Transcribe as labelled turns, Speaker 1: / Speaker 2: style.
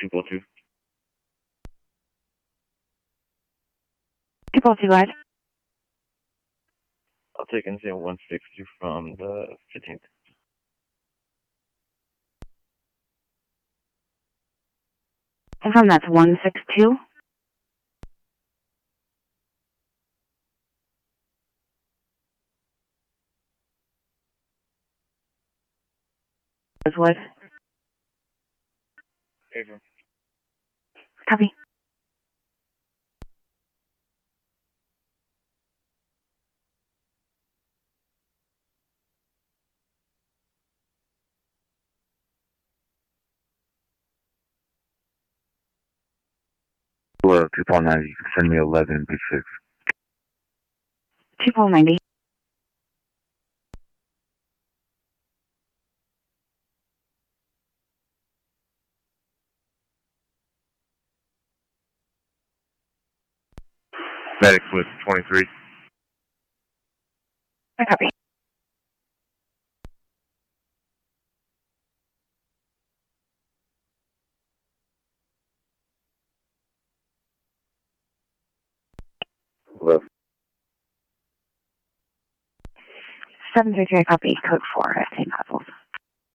Speaker 1: 242.
Speaker 2: 242, go ahead.
Speaker 1: I'll take NCO 160 from the 15th.
Speaker 2: Confirm that's 162. What?
Speaker 1: Favor.
Speaker 2: Copy.
Speaker 3: Hello, 290. Send me 11, B6.
Speaker 2: 290.
Speaker 3: Medic with 23.
Speaker 2: I copy.
Speaker 3: Hello.
Speaker 2: 733, I copy. Code 4 at St. Basil's.